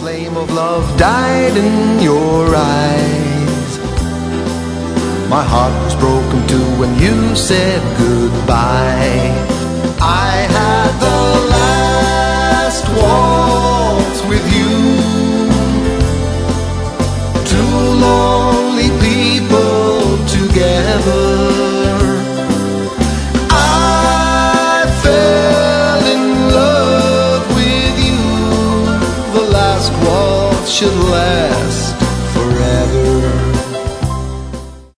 flame of love died in your eyes. My heart was broken too when you said goodbye. I